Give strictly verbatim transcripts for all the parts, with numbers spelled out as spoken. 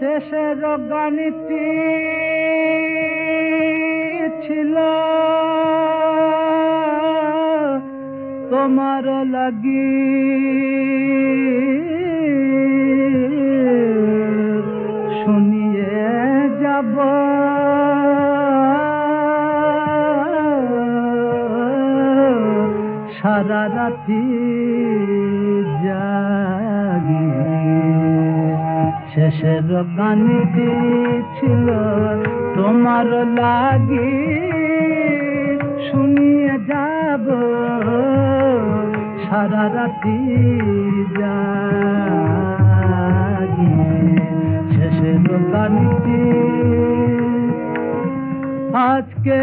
শেষের গানটি ছিল তোমার লাগি শুনিয়ে যাব সারা রাতি জাগি। শেষের গানটি ছিল তোমার লাগি শুনিয়ে যাব সারা রাতি জাগি। শেষের গানটি আজকে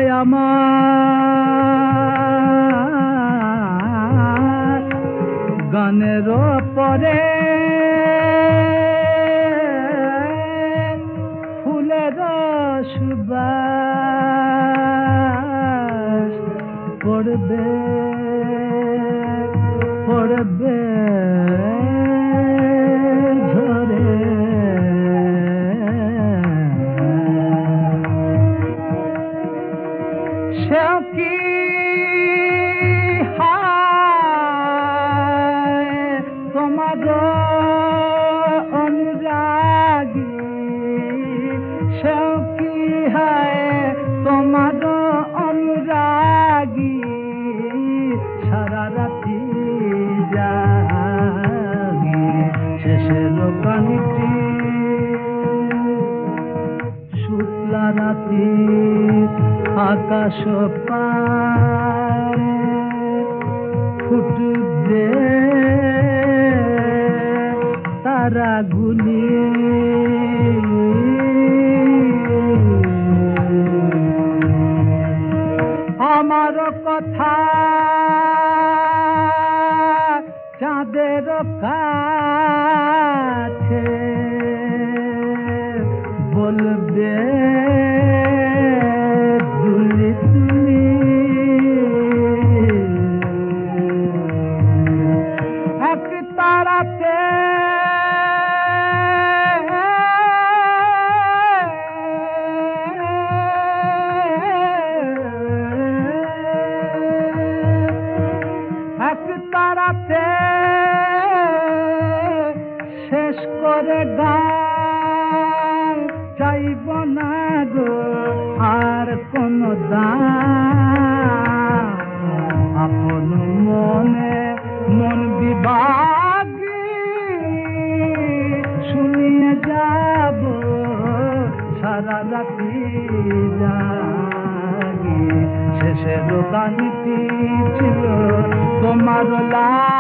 আমার গানের পরে ফুলের সুবাস পড়বে পড়বে ঝরে। সে কি হায় তোমার অনুরাগী, সে কি হায় তোমার অনুরাগী সারা রাতি জাগি। শেষের গানটি শুক্লা রাতি আকাশ পারে ফুটবে তারাগুলি, আমার কথা চাঁদের কাছে বলবে দুলি তুলি। এক তারাতে এক তারাতে শেষ করে গান চাইব না গো আর কোন দান। আপন মনে মন বিভাগী শুনিয়ে যাব সারা রাতি জাগি। শেষের গানটি ছিল তোমার লাগি